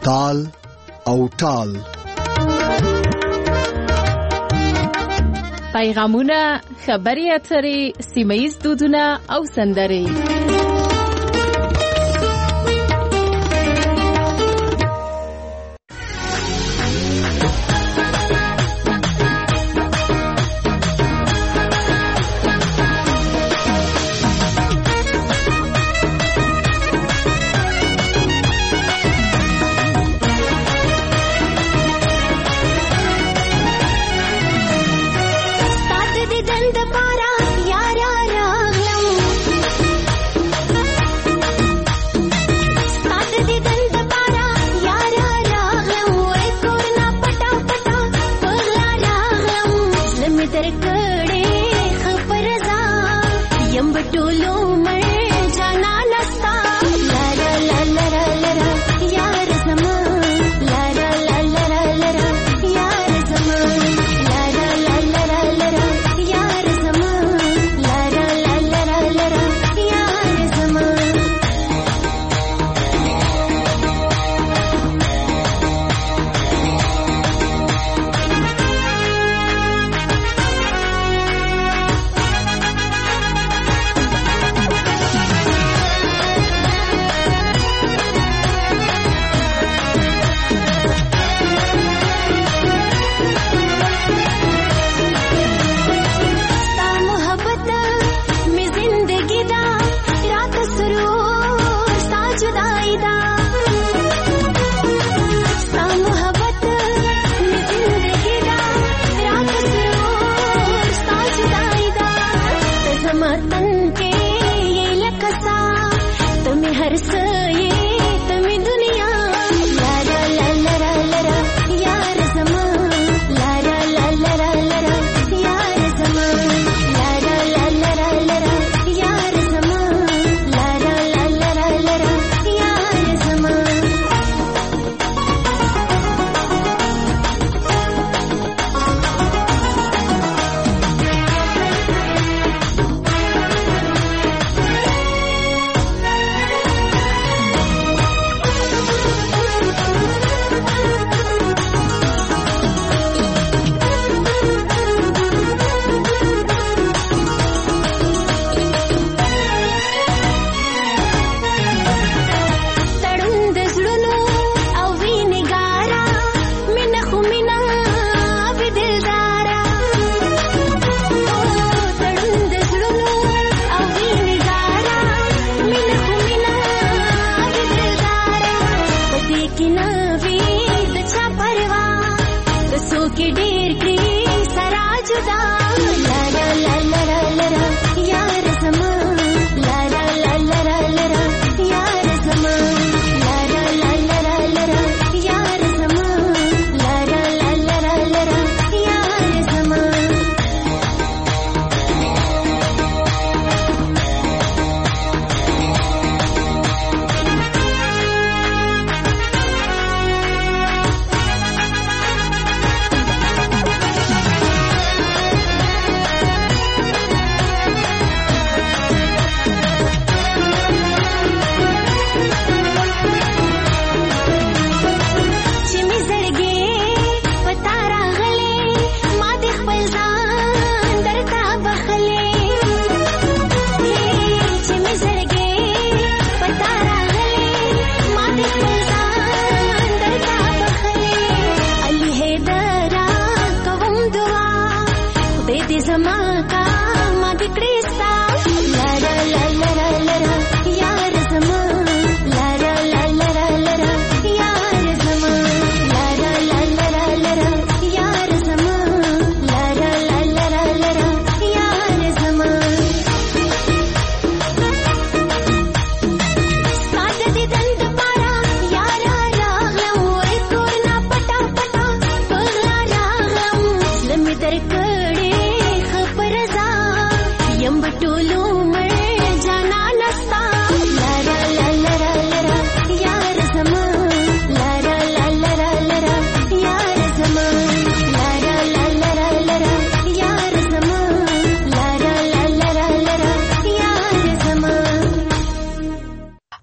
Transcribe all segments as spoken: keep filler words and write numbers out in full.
تال او ټال. پیغامونه، خبري اترې، سیمه‌ییز دودونه او سندرې.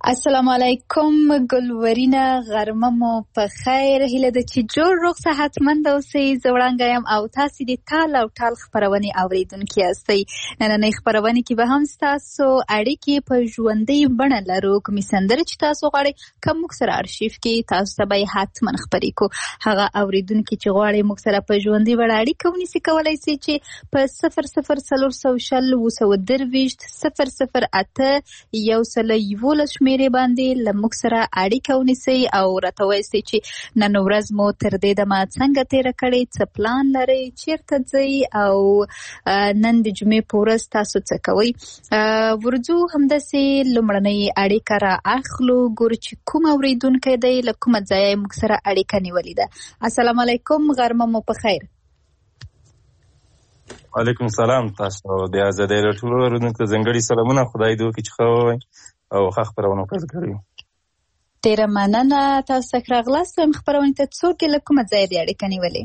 السلام علیکم ګلورینا، غرمه مو په خیر. هیله ده چې جوړ روغ صحتمند اوسئ. زه وړانګه یم او تاسې د ټال او ټال خپرونې اوریدونکي یاستئ. نننۍ خپرونې کې به هم ستاسو اړیکې په ژوندۍ بڼه لرو. کومې سندرې چې تاسو غواړئ که موږ سره ارشیف کې تاسو ته به یې حتما خپرې کړو. هغه اوریدونکي چې غواړئ موږ سره په ژوندۍ بڼه اړیکه ونیسي، کولی سئ چې په صفر صفر څلور سوه شل اووه سوه درویشت صفر صفر اته یو سل یولس شمېرې باندې له موږ سره اړیکه ونیسئ او راته ووایئ چې نن ورځ مو تر دې دمه څنګه تېره کړې، څه پلان لرئ، چیرته ځئ او نن د جمعې په ورځ تاسو څه کوئ. ورځو همداسې لومړنۍ اړیکه را اخلو، ګورو چې کوم اورېدونکی دی، له کومه ځایه موږ سره اړیکه نیولې ده. السلام علیکم، غرمه مو په خیر. وعلیکم السلام. تاسو د آزادۍ راډیو ټولو اورېدونکو ته ځانګړي سلامونه. خدای دې وکړي چې ښه ووایئ او ښه خپرونه پیل کړئ. ډېره مننه. تاسو څخه راغلاست. وایم خپرونې ته څوک یې له کومه ځایه دې اړیکه نیولې؟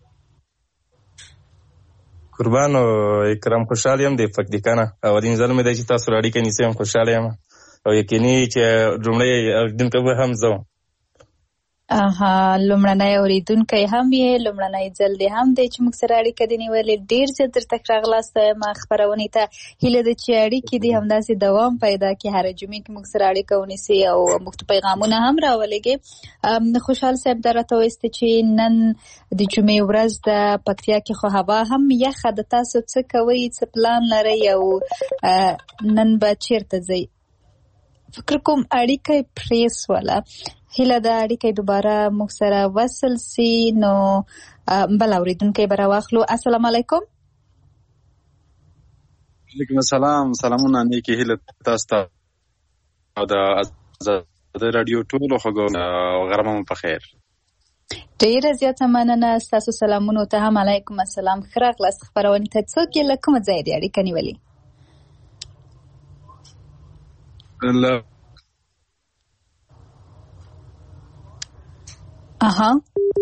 قربان او اکرام خوشحال یم د پکتیکا نه. اولین ځل مې دی چې تاسو اړیکه نیسئ، یم خوشحاله یم او یقیني چې لومړی اورېدونکی به هم زه. اها، لومړنی اورېدونکی هم یې، لومړنی ځل دې هم دی چې موږ سره اړیکه دې نیولې. ډېر زیات درته راغلاست یم خپرونې ته. هیله ده چې اړیکې دې همداسې دوام پیدا کړي، هره جمعې کې موږ سره اړیکه ونیسي او موږ ته پیغامونه هم راولېږي. خوشحال صاحب دا راته وایست چې نن د جمعې ورځ ده، پکتیا کې خو هوا هم یخه ده. تاسو څه کوئ، څه پلان لرئ او نن به چیرته ځئ؟ فکر کوم اړیکه یې پرې سوله. هیله ده اړیکه دوباره موږ سره وصل سي. نو بل اورېدونکی به راواخلو. السلام علیکم. وعلیکم السلام. سلامونه. نیکې هیله تاسو ته او د آزادۍ راډیو ټولو خلکو غرمه مو په خیر. ډېره زیاته مننه. ستاسو سلامونو ته هم علیکم السلام. ښه راغلاست خپرونې ته. څوک یې له کومه ځایه دې اړیکه نیولې؟ اها،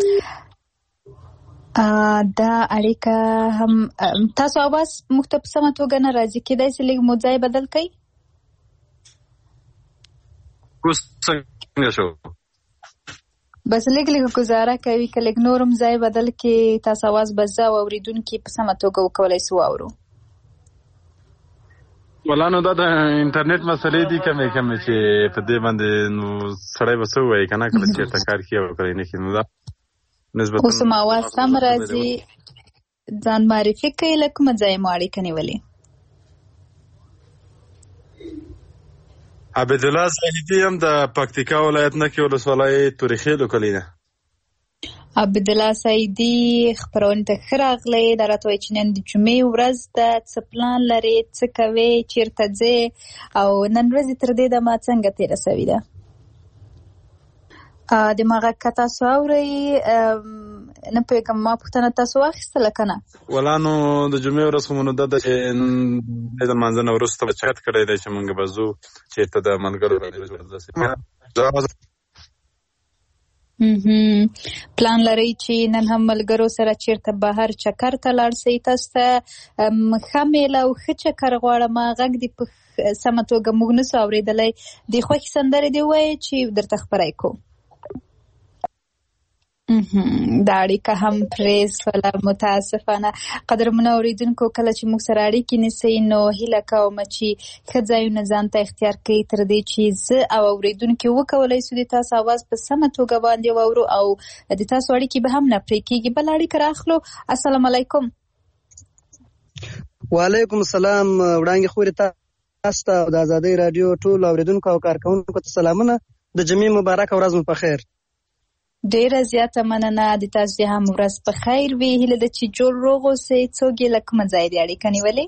دا اړیکه هم تاسو اواز موږ ته په سمه توګه نه راځي. کېدای شي لږ مو ځای بدل کړئ. اوس څنګه شو؟ بس لږ لږ ګزاره کوي که لږ نور هم ځای بدل کړي، تاسو اواز به زه او اورېدونکي په سمه توګه وکولی سو واورو. ولانو دا د انټرنیټ مسلې دي کمې کمې چې په دې باندې نو سړی به څه ووایي که نه، کله چېرته کار کړي او کله یې نه کړي. نو دا نسبتا اوس هم اواز سم راځي. ځان معرفي کوئ، له کومه ځایه مو اړیکه نیولې؟ عبدالله زاهدي یم، د پکتیکا ولایت نکې ولسوالۍ تورخیلو کلي نه. عبدالله سعیدي، خپرونې ته ښه راغلی. دا راته وایي چې نن د جمعې ورځ ده، څه پلان لرې، څه کوې، چیرته ځې او نن ورځې تر دې دمه څنګه تېره سوې ده؟ د ما غږ که تاسو اورئ، نه پوهېږم ما پوښتنه تاسو واخیستله که نه؟ ولانو د جمعې ورځ خو مو نو دا ده چې د لمانځه نه وروسته به چت کړی دی چې مونږ به ځو چېرته د ملګرو پلان لرئ چې نن هم ملګرو سره چیرته بهر چکر ته لاړ شئ. تاسو ته ښه میله او ښه چکر غواړم. غږ دې په سمه توګه موږ نسو اورېدلی. د خوښې سندرې دې ووایئ چې درته خپره یې کړو. دا اړیکه هم پرې سوله، متاسفانه. قدرمنو اورېدونکو، کله چې موږ سره اړیکې نیسئ نو هیله کوم چې ښه ځایونه ځان ته اختیار کړئ تر دې چې زه او اورېدونکي وکولی سو د تاسو اواز په سمه توګه باندې واورو او د تاسو اړیکې به هم نه پرې کېږي. بل اړیکه راخلو. السلام علیکم. وعلیکم السلام. وړانګې خورې تاسو ته او د آزادۍ راډیو ټولو اورېدونکو او کارکوونکو ته سلامونه. د جمعې مبارکه ورځ مو په خیر. ډېره زیاته مننه. د تاسو دې هم ورځ په خیر وي. هیله ده چې جوړ روغ اوسئ. څوک یې له کومه ځایه دې اړیکه نیولې؟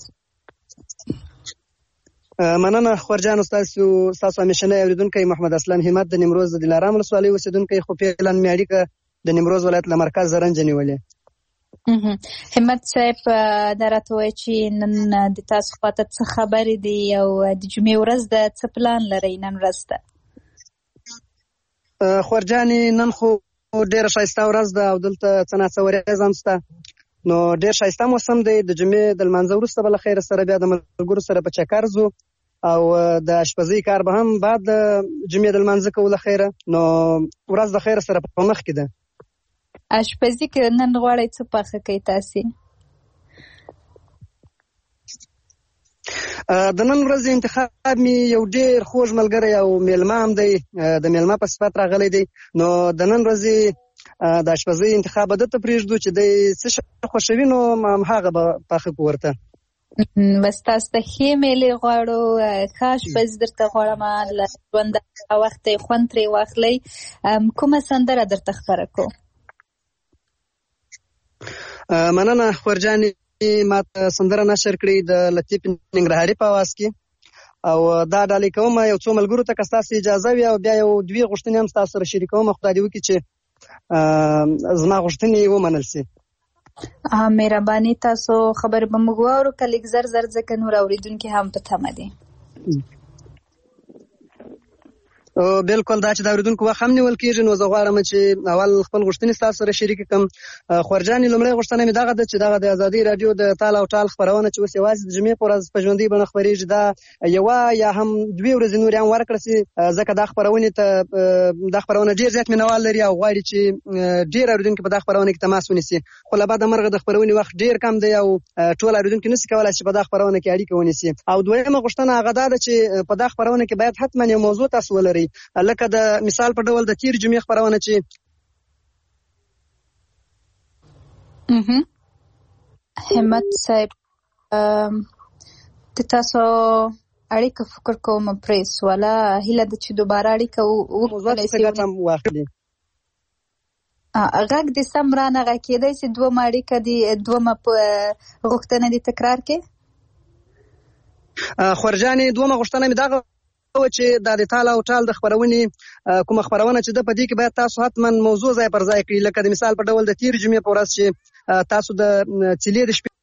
مننه خورجان. ستاسو ستاسو همیشنی اورېدونکی محمد اسلم همت د نیمروز د دلارام ولسوالۍ اوسېدونکی، خو فعلا مې اړیکه د نیمروز ولایت له مرکز زرنج نیولې. همت صاحب، دا راته وایي چې نن د تاسو خواته څه خبرې دي او د جمعې ورځ ده، څه پلان لرئ نن ورځ ته؟ خورجانې نن خو ډېره ښایسته ورځ ده او دلته څه ناڅه وریځ هم شته. نو ډېر ښایسته موسم دی. د جمعې د لمانځه وروسته به له خیره سره بیا د ملګرو سره په چکر ځو او د اشپزۍ کار به هم بعد د جمعې د لمانځه کولو خیره. نو ورځ د خیر سره په مخ کې ده. اشپزي کې نن غواړئ څه پاخه کوي تاسې؟ د نن ورځې انتخاب می یو ډېر خوږ ملګری او میلمه هم دی، د میلمه په صفت راغلی دی. نو د نن ورځې د اشپزۍ انتخاب به دته پرېږدو چې دی څه شی خوښوي، نو همهغه به پاخه کړو ورته. بس تاسو ته ښې میلې غواړو، ښه اشپزي درته غواړم، له ژونده وخت یې خوند ترې واخلئ. کومه سندره درته خپره کړو؟ مننه خورجانې، ما ته سندره نشر کړې د لطیف ننګرهاري په اواز کې، او دا ډالۍ کوم یو څو ملګرو ته که ستاسو اجازه وي، او بیا یو دوې غوښتنې هم ستاسو سره شریکوم. خدای دې وکړي چې زما غوښتنې ومنل شي. مهرباني، تاسو خبر به موږ واورو که لږ زر زر، ځکه نور اورېدونکي هم په تمه دي. بالکل، دا چې د اورېدونکو وخت هم نیول کېږي، نو زه غواړم چې اول خپل غوښتنې ستاسو سره شریکې کړم. خورجانې، لومړۍ غوښتنه مې دغه ده چې دغه د ازادۍ راډیو د تال او ټال خپرونه چې اوس یوازې د جمعې په ورځ په ژوندۍ بڼه خپرېږي، دا یوه یا هم دوې ورځې نورې هم ورکړه شي، ځکه دا خپرونې ته دا خپرونه ډېر زیات مینوال لري او غواړي چې ډېر اورېدونکي په دا خپرونه کې تماس ونیسي. خو له بده مرغه د خپرونې وخت ډېر کم دی او ټول اورېدونکي نشي کولی چې په دا خپرونه کې اړیکه ونیسي. او دویمه غوښتنه هغه دا ده چې په دا خپرونه کې باید حتما یو موضوع تاسو ولرئ، لکه د مثال په ډول د تیر جمعې خپرونه چې همت صاحب د تاسو اړیکه فکر کوم پریس ولا هیله ده چې دوباره اړیکه وکړئ شي. غږ دې سم رانغه کېدی چې دومره اړیکه دې دومره غوښتنه دې تکرار کړې؟ خورجانې، دومره غوښتنه مې دغه چې دا د تال او ټال د خپرونې کومه خپرونه چې ده په دې کې باید تاسو حتما موضوع ځای پر ځای کړي، لکه د مثال په ډول د تیر جمعې په ورځ چې تاسو د څلې د شپې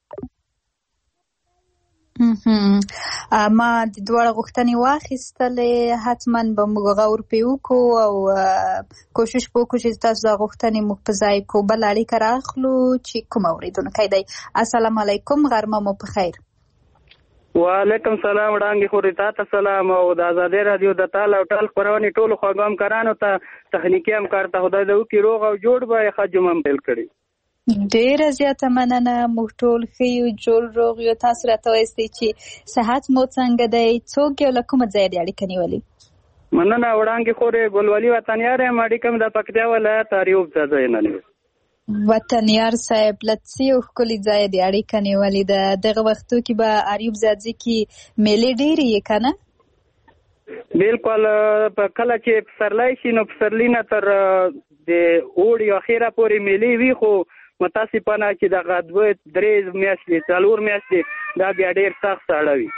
ما د دواړه غوښتنې واخیستلې، حتما به موږ غور پې وکړو او کوشش به وکړو چې تاسو دا غوښتنې موږ په ځای کړو. بل اړیکه راخلو چې کوم اورېدونکی دی. السلام علیکم، غرمه مو په خیر. وعلیکم سلام، وړاندې خورې تا ته سلام، او د ازادۍ راډیو د تال او ټال خپرونې ټولو خواږه همکارانو ته، تخنیکي همکار ته خدای دې وکړي روغ او جوړ به یې ښه جمعه پیل کړي. ډېره زیاته مننه، موږ ټول ښه یو، جوړ روغ یو. تاسو راته وایاستئ چې صحت مو څنګه دی، څوک یو، له کومه ځایه دې اړیکه نیولې؟ مننه وړاندې خورې، ګلولي وطنیار یم، اړیکه مې د پکتیا ولایت اریوب ځای نه نیولې. وطنیار صاحب، له څه یو ښکلي ځایه دې اړیکه نیولې ده. دغه وختو کې به اریوب ځاځي کې میلې ډېرې یې که نه؟ بالکل، کله چې پسرلی شي نو پسرلي نه تر د اوړي اخره پورې میلې وي، خو متاسفانه چې دغه دوه درې میاشتې څلور میاشتې دا بیا ډېر سخت ساړه وي.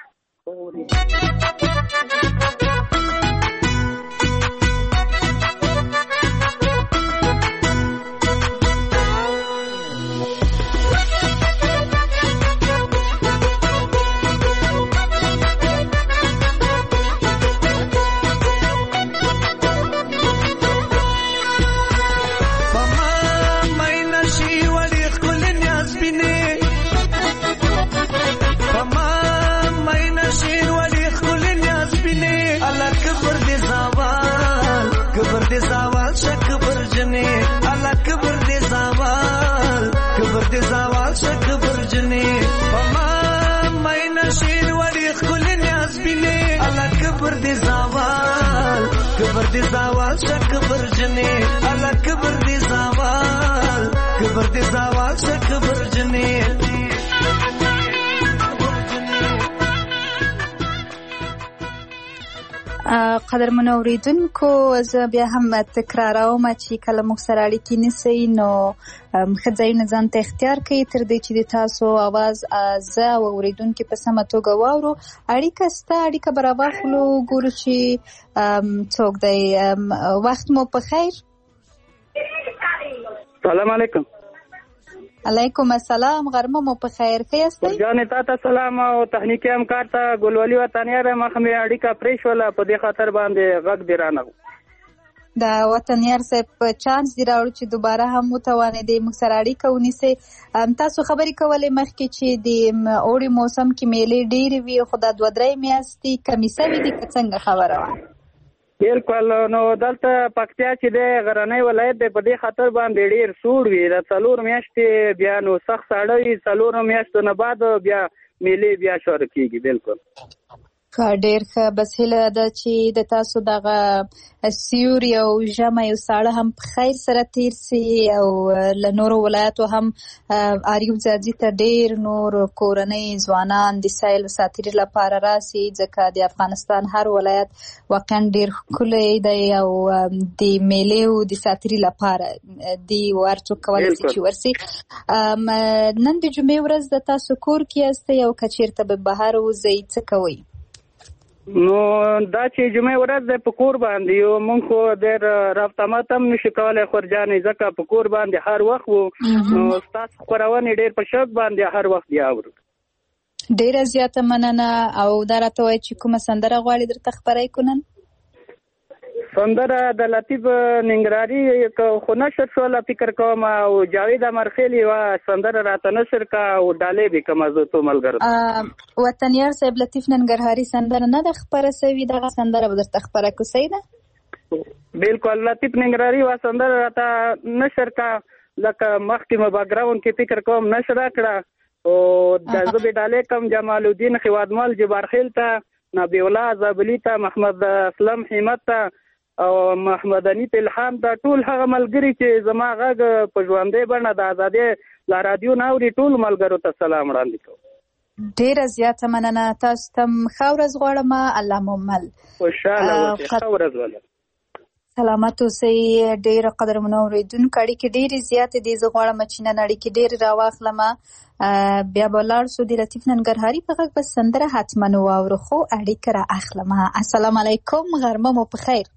کبر دی زوال شک برجنی الله کبر دی زوال کبر دی زوال شک برجنی. قدرمن اوریدونکو، زه بیا هم تکراروم چې کله موږ سره اړیکې نیسئ نو ښه ځایونه ځان ته اختیار کړئ تر دې چې د تاسو اواز زه او اوریدونکي په سمه توګه واورو. اړیکه سته، اړیکه به راواخلو، ګورو چې څوک دی. وخت مو په خیر. سلام علیکم. علیکم السلام، غرمه مو په خیر. ښه یاستئ؟ جانې تا ته سلام او تخنیکي همکار ته ګلولي وطنیار، مخ مې اړیکه پرې شوله، په دې خاطر باندې غږ دې رانغو. د وطنیار صاحب په چانس دی راوړو چې دوباره هم وتوانېدې موږ سره اړیکه ونیسئ. تاسو خبرې کولې مخکې چې د اوړي موسم کې میلې ډېرې وي خو دا دوه درې میاشتې کمې سوي دي که څنګه خبره وه؟ بالکل. نو دلته پکتیا چې دی غرنی ولایت دی په دې خاطر باندې ډېر سوړ وي. د څلور میاشتې بیا نو سخت ساړه وي، څلورو میاشتو نه بعد بیا میلې بیا شروع کېږي. بالکل ډېر ښه. بس هیله ده چې د تاسو دغه سیوري او ژمی او ساړه هم په خیر سره تیر سي او له نورو ولایتو هم اریوب ځاځي ته ډېر نور کورنۍ ځوانان د سیل ساتیري لپاره راسي، ځکه د افغانستان هر ولایت واقعا ډېر ښکلی دی او د میلې او د ساتیري لپاره د ورڅوک کولی سي چې ورسي. نن د جمعې ورځ د تاسو کور کې یاستئ او که چېرته به بهر وځئ څه کوئ؟ نو دا چې جمعې ورځ دی په کور باندې یو، مونږ خو ډېر رابطه مات هم نشو کولی خورجانې، ځکه په کور باندې هر وخت وو. نو ستاسو خپرونې ډېر په شوق باندې هر وخت بیا اورو. ډېره زیاته مننه. او دا راته وایي چې کومه سندره غواړې درته خپره کړو نن؟ سندره د لطیف ننګرهاري خو نشر شوله فکر کوم، او جاوید امرخیل یوه سندره راته نشر کا او ډالۍ به کومه زه تو ملګرو. وطنیار صاحب لطیف ننګرهاري سندره نه ده خپره سوي، دغه سندره به درته خپره کړو. صحیح ده؟ بالکل. لطیف ننګرهاري یوه سندره راته نشر کا، لکه مخکې مې بیکګراوند کې فکر کوم نشر کړه، او د زه به ډالۍ کوم جمال الدین خوادمل جبارخیل ته، نبی الله زابلي ته، محمد اسلم همت ته او محمد انیف الهام ته، ټول هغه ملګري چې زما غږ په ژوندۍ بڼه د ازادۍ لا رادیو نه اوري، ټول ملګرو ته سلام وړاندې کوم. ډېره زیاته مننه. تاسو ته ښه ورځ غواړم. الله مو مل. خوشحاله اوسئ. ښه ورځ ولرئ. سلامت اوسئ. ډېره قدرمنو اورېدونکو اړیکې ډېرې زیاتې دي. زه غواړم چې نن اړیکې ډېرې راواخلم، بیا به لاړ شو د لطیف ننګرهاري په غږ به سندره حتما واورو، خو اړیکه را اخلم. السلام علیکم، غرمه مو په خیر.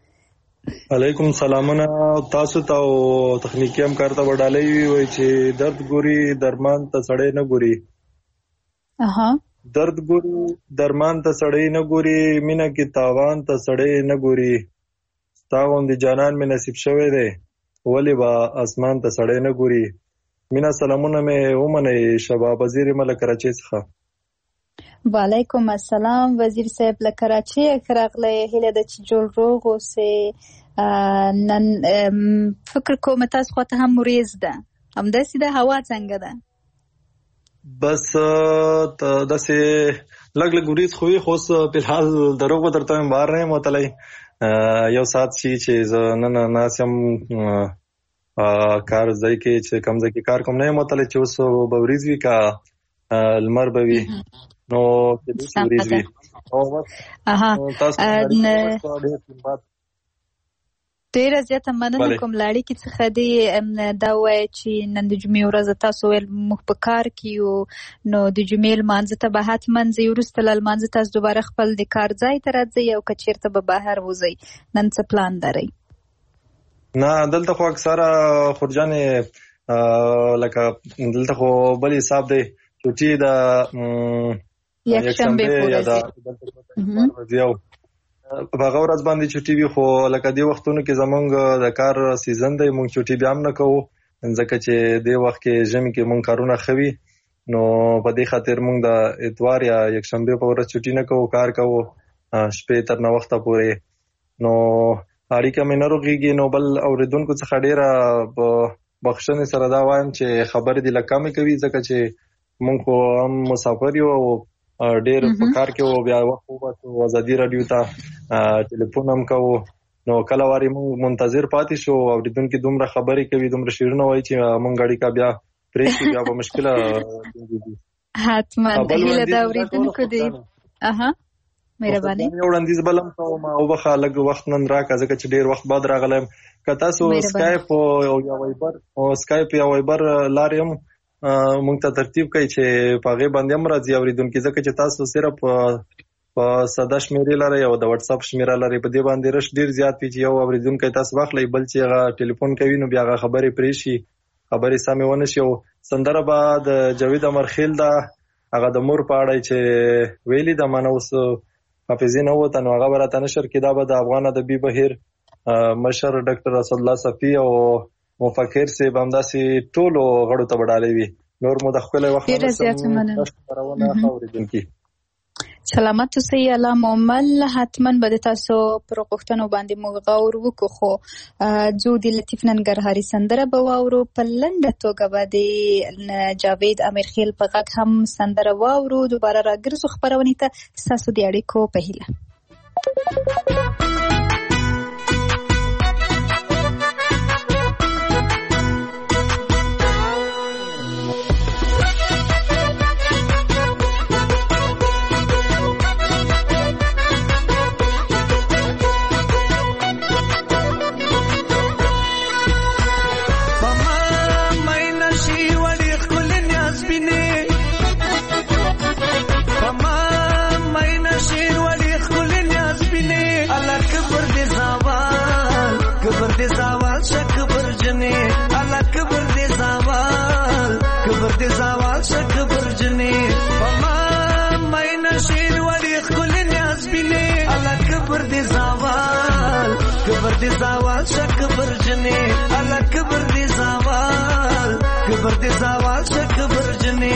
علیکم سلامونه تاسو ته او تخنیکی همکار ته وډالۍ وي چې درد ګوري درمان ته سړی نه ګوري. اها درد ګوري درمان ته سړی نه ګوري، مینه کې تاوان ته سړی نه ګوري. ستا غوندې جانان مې نصیب شوی دی، ولې به اسمان ته سړی نه ګوري. مینا سلامونه مې ومنئ. شباب وزیر مله کراچۍ څخه. وعلیکم السلام وزیر صاحب له کراچۍ راغلی. هیله ده چې جوړ روغ اوسئ. نن فکر کوم تاسو خواته هم وریځ ده، همداسې ده؟ هوا څنګه ده؟ بس داسې لږ لږ وریځ خو وي، خو اوس فلحال دروغ به درته وایم بهر نه یم وتلی. یو ساعت شي چې زه نن ناست یم کار ځای کې، چې کوم ځای کې کار کوم نه یم وتلی، چې اوس به وریځ وي که لمر به وي، نو کېدای شي وریځ وي. ډېره زیاته مننه کوم له اړیکې څخه دې دا ووایه چې نن د جمعې ورځ تاسو ویل موږ په کار کې یو، نو د جمعې لمانځه ته به حتما ځئ، وروسته له لمانځه تاسو دوباره خپل د کار ځای ته راځئ او که چېرته به بهر وځئ، نن څه پلان لرئ؟ نه دلته خو اکثره خورجانې لکه دلته خو بل حساب دی، چوټي د یکشنبې یا د په هغه ورځ باندې چوټي وي، خو لکه دې وختونو کې زمونږ د کار سیزن دی، مونږ چوټي بیا هم نه کوو، ځکه چې دې وخت کې ژمي کې مونږ کارونه ښه وي، نو په دې خاطر مونږ د اتوار یا یکشنبې په ورځ چوټي نه کوو، کار کوو شپې تر ناوخته پورې. نو اړیکه مې نه روغېږي. نو بل اورېدونکو څخه ډېره بخښنې سره دا وایم چې خبرې دې لږ کمې کوي، ځکه چې مونږ خو هم مسافر یو او ډېر په کار کې وو، بیا وخت وباسو ازادي راډیو ته ټلیفون هم کوو، نو کله وارې مونږ منتظر پاتې شو. اورېدونکي دومره خبرې کوي، دومره شعرونه وایي چې مونږ اړیکه بیا پرېږدي، بیا به مشکله حتما هیله د اورېدونکو دی. اها مهرباني. یو وړاندیز بل هم کوم، وبخښه لږ وخت نن راکړه ځکه چې ډېر وخت بعد راغلی یم. که تاسو سکایپ او یا وایبر او سکایپ یا وایبر لارې هم مونږ ته ترتیب کوي چې په هغې باندې هم راځي اورېدونکي، ځکه چې تاسو صرف په ساده شمېرې لرئ او د وټساپ شمېره لرئ، په دې باندې رش ډېر زیات وي چې یو اورېدونکی تاسو واخلئ، بل چې هغه ټلیفون کوي نو بیا هغه خبرې پرې شي، خبرې سمې ونه شي. او سندره به د جاوید امرخیل ده، هغه د مور په اړه چې ویلي ده، ما نه اوس حافظې نه ووته، نو هغه به راته نشر کړي. دا به د افغان ادبي بهیر مشر ډاکټر اسد الله صفي او مفکر صاحب همداسې ټولو غړو ته ډالۍ وي. نور مو د خپل وخت ډیره زیاته مننه. اوریدونکي سلامت اوسئ. الله مومل حتما به تاسو پر پښتنو باندې موږ غور وکړو، خو جو د لطیف ننګرهاري سندره به واورو. په لنډه توګه به د جاوید امیرخیل په غږ هم سندره واورو. دوباره راګرځو خپرونې ته ستاسو د اړیکو په هیله. زوال شک برجنی الله کبر دې زوال کبر دې زوال شک برجنی پما ماینه شیر وړي خل نیاز بینه الله کبر دې زوال کبر دې زوال شک برجنی الله کبر دې زوال کبر دې زوال شک برجنی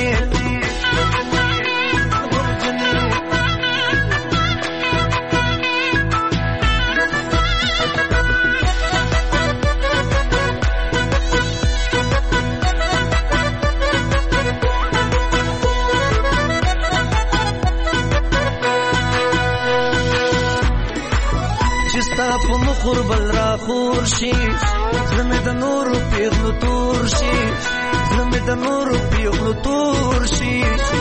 په مخور بل را خور شي زمه د نور پیغلو تور شي زمه د نور پیغلو تور شي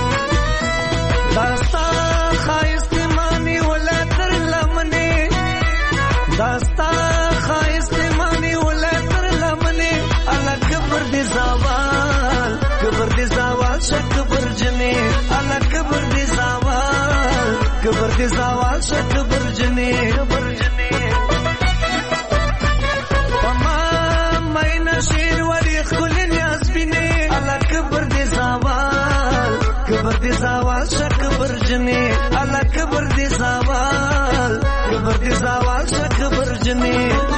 داستا خایست مانی ولا تر لمنه داستا خایست مانی ولا تر لمنه الله کبر دې زوال کبر دې زوال شک برجنه الله کبر دې زوال کبر دې زوال شک برجنه شیر وړي خل نیاز بینه الله کبر دې زوال کبر دې زوال شک برجنه الله کبر دې زوال کبر دې زوال شک برجنه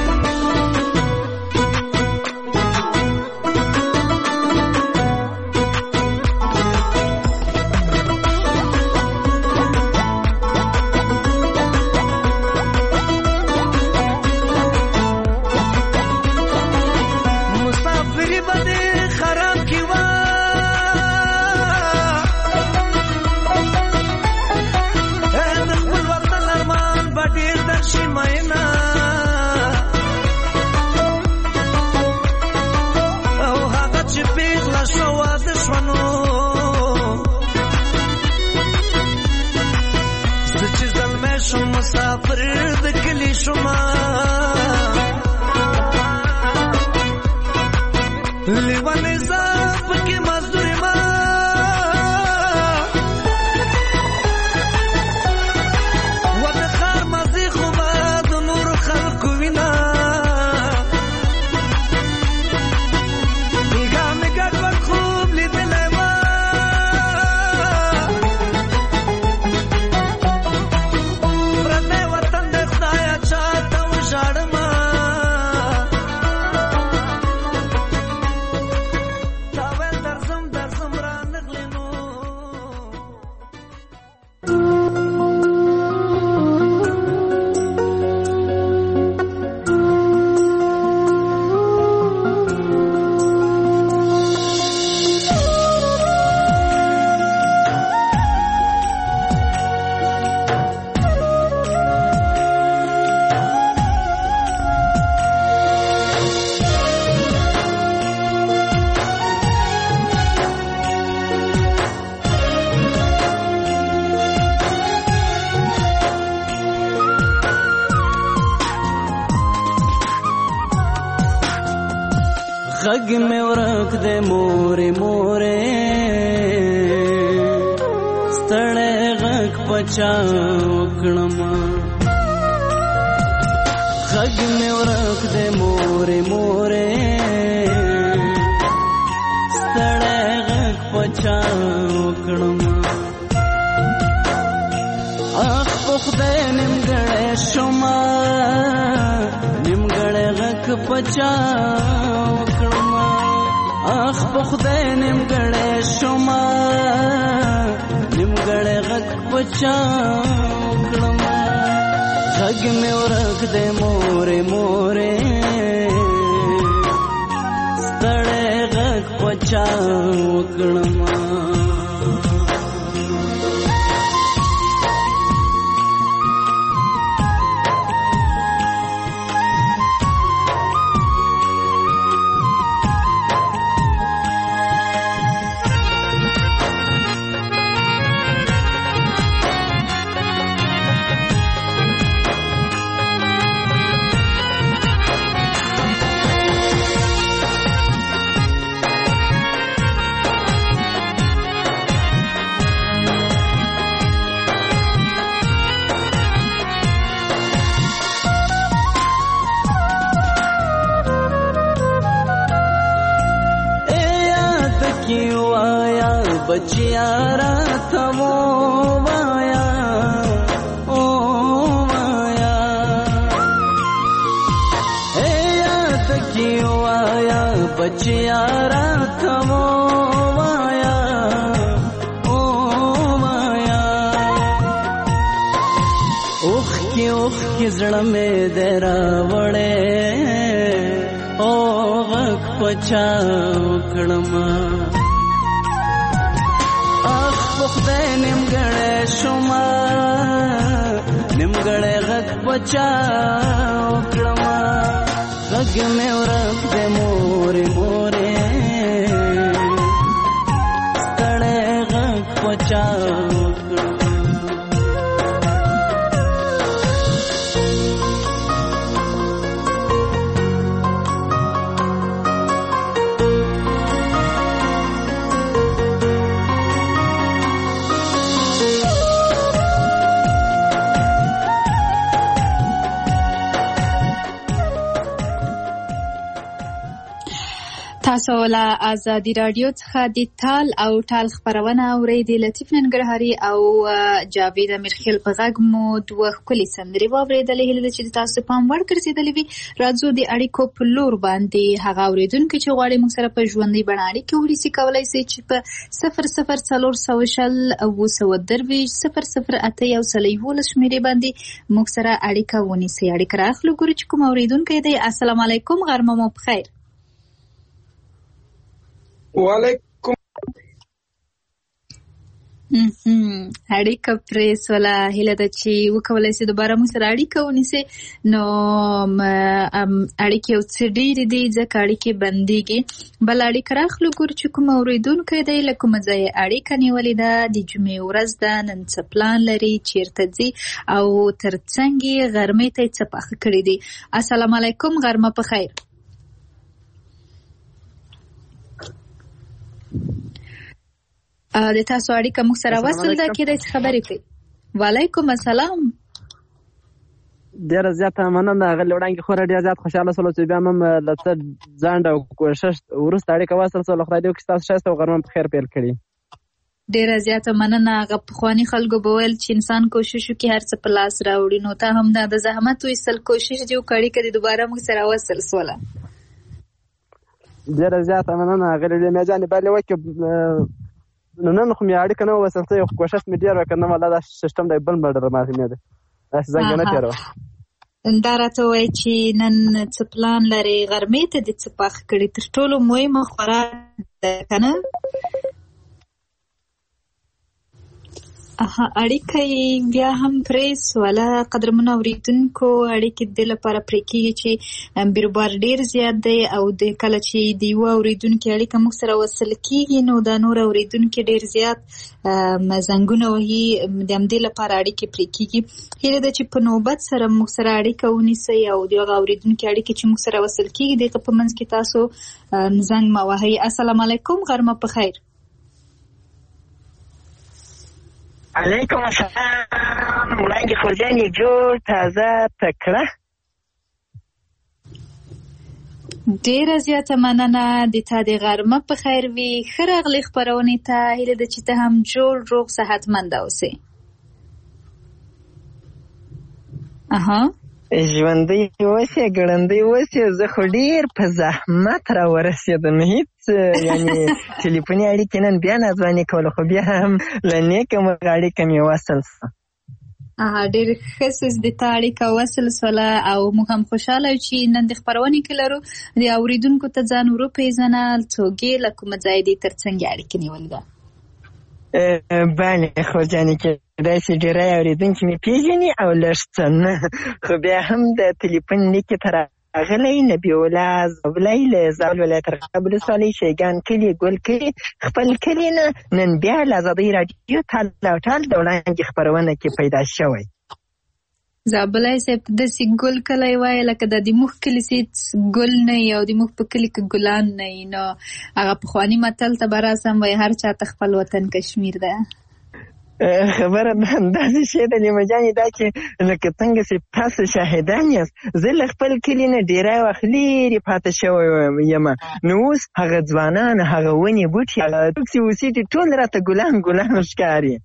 مسافر د کلی شما لیوانه زاپ کې مزدور ما ود خار مزي خو د نور خلق وینا میګه میګه ور خوب لیدل ما غږ مې ورک دې مورې مورې ستړی غږ پچا وکړم غږ مې ورک دې مورې مورې ستړی غږ پچا وکړم اخ په خدای نیمګړی شوم نیم پچا وکړما اخ په خدای نیمګړی شوما نیمګړی غږ پچا وکړما غږ مې ورک دی مورې مورې ستړی غږ پچا وکړما بچیارا تمو وایا او وایا اے یاد کیو وایا بچیارا تمو وایا او وایا اوخ کی اوخ کی زړه مې درا وړې او غږ پچا وکړما خدای نیمګړی شوما نیمګړی غږ پچا وکړما غږ مې ورک دی مورې مورې ستړی غږ پچا وکړما تاسو له ازادي رادیو څخه د تال او ټال خبرونه اورېدئ. لطیف ننګرهاري او جاوید امیرخیل په غږ مو دوه ښکلې سندرې واورېدلې. هیله ده چې د تاسو پام وړ ګرځېدلې وي. راځو د اړیکو په لور باندې هغه اورېدونکي چې غواړي موږ سره په ژوندۍ بڼه اړیکې ونیسي کولی شي چې په صفر صفر څلور سوه شل اوه سوه درویشت صفر صفر اته یو سل یولس شمېرې باندې موږ سره اړیکه ونیسي. اړیکه راخلو ګورو چې کوم اورېدونکی دی. السلام علیکم، غرمه مو بخیر. وعلیکم اړیکه پرې سوله. هیله ده چې وکولی شي دوباره موږ سره اړیکه ونیسي. نو اړیکې یو څه ډېرې دي ځکه اړیکې بندېږي. بل اړیکه راخلو ګورو چې کوم اورېدونکی دی له کومه ځایه اړیکه نیولې ده. د جمعې ورځ ده، نن څه پلان لري، چیرته ځي او تر څنګ یې غرمې ته یې څه پاخه کړي دي. السلام علیکم، غرمه په خیر. د تاسو اړیکه موږ سره وصل ده، کېدای شي خبرې کوي. وعلیکم السلام. ډېره زیاته مننه هغه وړاندې خورا ډېر زیات خوشحاله شولو چې بیا هم له څه ځنډ او کوشش وروسته اړیکه وصل شوله. خدای دې وکړي ستاسو ښایسته او غرمه په خیر پیل کړي. ډېره زیاته مننه. هغه پخواني خلکو به ویل چې انسان کوشش وکړي هر څه په لاس راوړي. نو ته هم دا د زحمت ویستل کوشش دې وکړي اړیکه دې دوباره موږ سره وصل شوله. ډېره زیاته مننه هغه میجانې بلې وکړي. نو نن خو مې اړیکه نه وصل شوې، خو کوشش مې ډېر وکړ. نه والله دا سیسټم دی بل مډر ماتې مې دی داسې زنګ نه تېروه. دا راته وایي چې نن څه پلان لرې، غرمې ته دې څه پاخه کړي. تر ټولو مهمه خوراک ده که نه؟ اړیکه یې بیا هم پرې سوله. قدرمنو اورېدونکو، اړیکې د دې لپاره پرې کېږي چې بیروبار ډېر زیات دی او د کله چې د یوه اورېدونکي اړیکه موږ سره وصل کېږي نو دا نور اورېدونکي ډېر زیات زنګونه وهي. د همدې لپاره اړیکې پرې کېږي. هیله ده چې په نوبت سره موږ سره اړیکه ونیسئ او د هغه اورېدونکي اړیکې چې موږ سره وصل کېږي د هغه په منځ کې تاسو زنګ مه وهئ. السلام علیکم، غرمه په خیر. علیکم السلام. وړاندې خورجان یې جوړ تازه تکړه. ډېره زیاته مننه. د تا د غرمه په خیر وي. ښه راغلې خپرونې ته. هیله ده چې ته هم جوړ روغ صحتمنده اوسې. اها ژوندی اوسې ګړندی اوسې زه خو ډېر په زحمت را ورسېدم هېڅ یعنې ټلیفوني اړیکې نن بیا ناځواني کوله خو بیا هم له نیکه مرغه اړیکه مې وصل شوه. ډېر ښه څه د تا اړیکه وصل شوله او موږ هم خوشحاله یو چې نن د خپرونې کې لرو. د اورېدونکو ته ځان وروپېژنه، څوک یې، له کومه ځای دې، تر څنګه اړیکې نیولې ده؟ بله خو جانې کېدای شي ډېری اورېدونکي مې پېژني او لږ څه نه، خو بیا هم د ټلیفون لیکې ته راغلی نبي الله زولی له زابل ولایت ارغنداب ولسوالۍ شیګان کلي ګل کلي خپل کلي نه نن بیا له ازادۍ راډیو تال او ټال د وړاندې خپرونه کې پیدا شوی. زابلی صاحب ته داسې ګل کلی وایي لکه د دموږ کلي سیټ ګل نه وي او دموږ په کلي کې ګلان نه وي، نو هغه پخواني متل ته به راسم وایي هر چاته خپل وطن کشمیر ده. خبره داسې شی ده نیمه جانې دا چې لکه څنګه چې تاسو شاهدان یاست، زه له خپل کلي نه ډېری وخت لرې پاته شوی یم، نو اوس هغه ځوانان، هغه ونې بوټي، هغه څوک چې اوسېږي ټول راته ګلان ګلان ښکاري.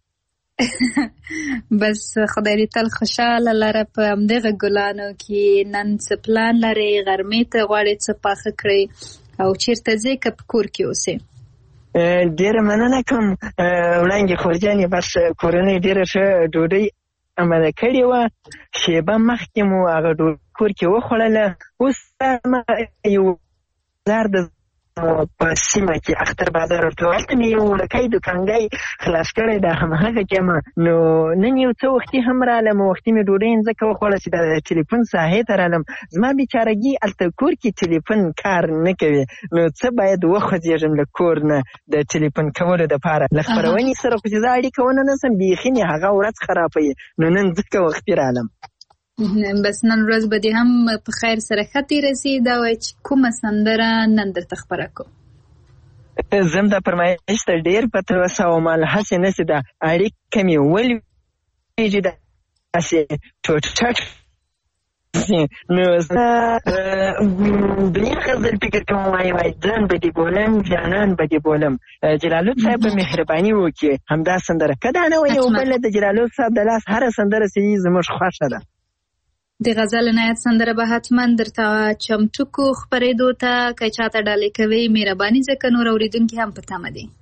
بس خدای دې تل خوشحاله لره په همدغه ګلانو کې. نن څه پلان لرې؟ غرمې ته غواړې څه پاخه کړې او چېرته ځې که په کور کې اوسې؟ ډېره مننه کوم وړانګې خورجانې، بس کورنۍ ډېره ښه ډوډۍ اماده کړې وه، شېبه مخکې مو هغه ډوډۍ کور کې وخوړله. اوس یو بازار د په سیمه کې اختر بازار ورته هلته مې یو وړوکی دوکانګی خلاص کړی ده، همهغه کې یم. نو نن یو څه وختي هم رالم، وختي مې ډوډۍ ځکه وخوړه چې د ټلیفون ساحې ته رالم. زما بیچارګي هلته کور کې ټلیفون کار نه کوي، نو څه باید وخوځېږم له کور نه د ټلیفون کولو دپاره. له خپرونې سره خو چې زه اړیکه ونه نیسم بیخي مې هغه ورځ خرابوي، نو نن ځکه وختي رالم. بس نن ورځ به دې هم په خیر سره ښه تېره سي. دا وایي چې کومه سندره نن درته خپره کړو؟ زه هم دا فرمایش ته ډېر په تلوسه وم، هسې نسې ده اړیکه مې ولوېږي داسې ټوټ نو زه دنیا غزل فکر کوم وایي وایي ځان به دې بولم جانان به دې بولم. جلالود صاحب به مهرباني وکړي همدا سندره که دا نه وایي یو بله د جلالود صاحب د لاس هره سندره چې زموږ خوښه ده. د غزل عنایت سندره به حتما درته چمتو کو خپرېدو ته، که چاته ډالۍ کوي مهرباني ځکه نور اورېدونکي هم په تمه دي.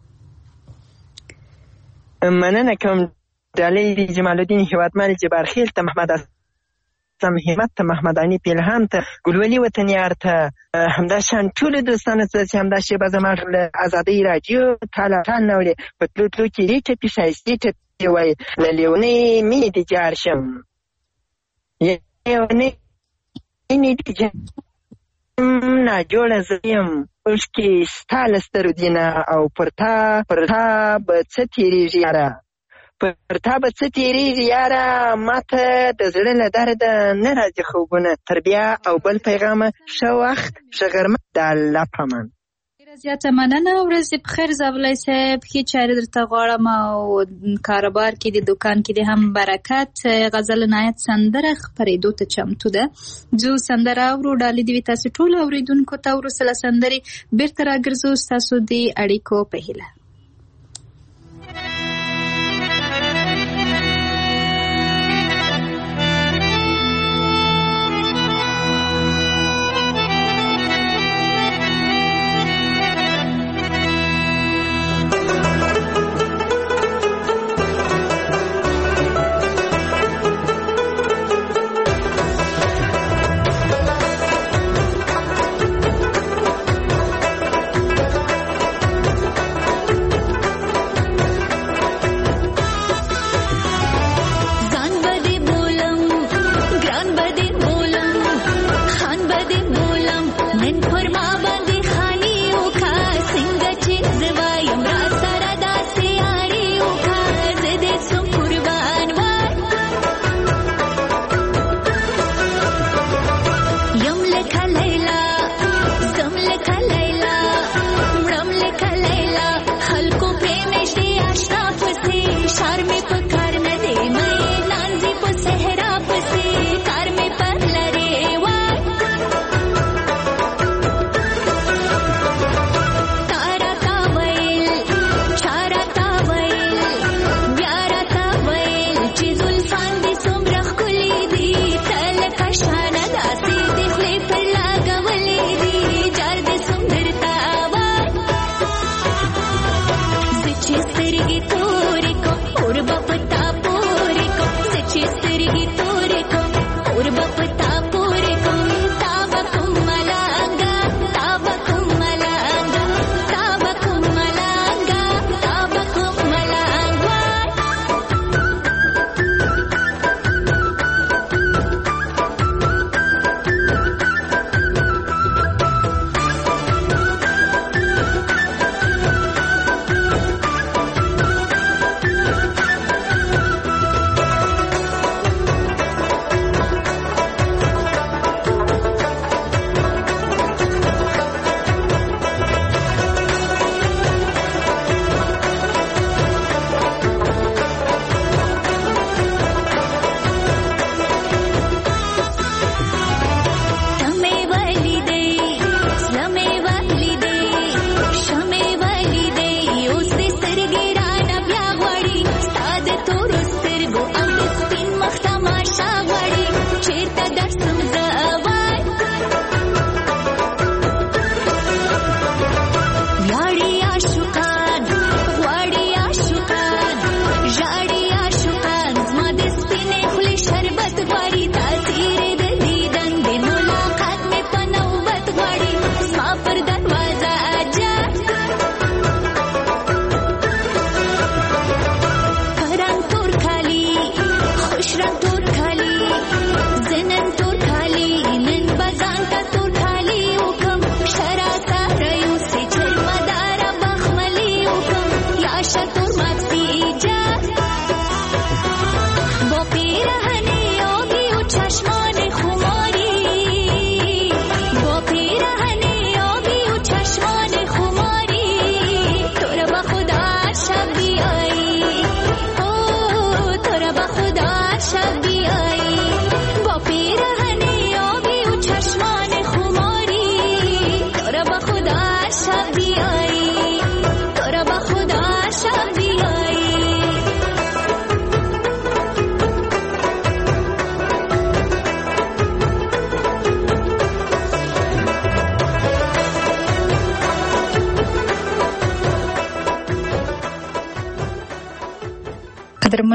مننه کوم. ډالۍ جمال الدین هیوادمل جبارخیل ته، محمد اعظم همت ته، محمد عنیف الهام ته، ګلولي وطنیار ته، همداشان ټولو دوستانو ته چې همدا شېبه زما له ازادۍ راډیو تال او ټال نه اوري په تلو تلو کې دې ټپې ښایستې ټپې وایي له لیونۍ مینې دې جار شم ناجوړه زه یم اوښکې ستا له سترو دي نه او پر تا پر تا به څه تېرېږي یاره، پر تا به څه تېرېږي یاره، ما ته د زړه له درده نه راځي خوبونه. تر بیا او بل پیغامه ښه وخت ښه غرمه د الله په امان. زیاته مننه. ورځ دې په خیر زابلی صاحب، ښې چارې درته غواړم او کاروبار کې د دوکان کې دې هم برکت. غزل عنایت سندره خپرېدو ته چمتو ده. ځو سندره اورو. ډالۍ دې وي تاسو ټولو اورېدونکو ته. وروسته له سندرې بېرته راګرځو ستاسو د اړیکو په هیله.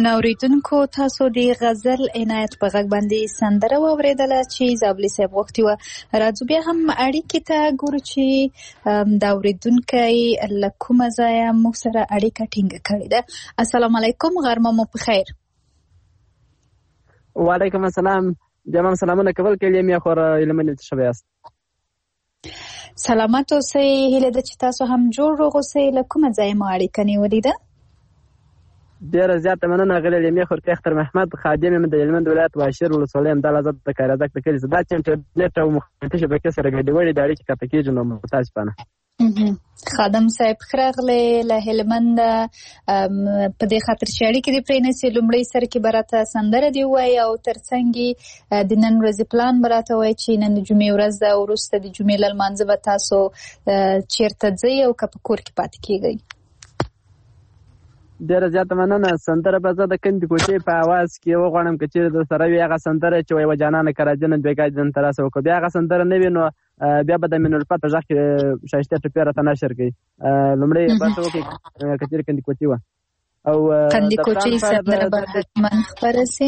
قدرمن اوریدونکو تاسو د غزل عنایت په غږ باندې سندره واورېدله چې زابلي صاحب غوښتي وه. راځو بیا هم اړیکې ته ګورو چې د اوریدونکی له کومه ځایه موږ سره اړیکه ټینګه کړې ده. السلام علیکم، غرمه مو په خیر. وعلیکم السلام. جمام سلامونه کول کلیم یا خور علمنه شبه است. سلامت اوسئ. هیله ده چې تاسو هم جوړ روغ اوسئ. له کومه ځایه مو اړیکه نیولې ده؟ ډیره زیاته مننه غلی علمي خور اختر محمد، خادم یم د هلمند ولایت واشیر ولسوالۍ امدال آزاد د کارازک د کلي. دا چې انټرنیټ او مختلفې شبکې سره ګډوډي د اړیکې قطع کېږي نو متاسفانه. خادم صاحب ښراغلی له هلمند په دې خاطر چې اړیکې دې پرېنیسي. لومړی سر کې به راته سندره دې ووایي او تر څنګ د نن ورځې پلان به راته وایي چې نن د جمعې ورځ ده، وروسته د جمعې له لمانځه به تاسو چېرته ځئ او که په کور کې پاتې کېږئ؟ ډیره زیاته مننه. سندره به زه د کندې کوټې په اواز کې وغواړم که چېرې درسره وي هغه سندره چې وایي وجانانه کراجنه بېګا دین ته راسه وکړو. بیا هغه سندره نه وي نو بیا به د مینالفت په غږ کې ښایسته ټپې راته نشر کوي. لومړی بحث وکړي که چېرې کندې کوټې وه او کندې کوټې سندره به حتماً خپره سي.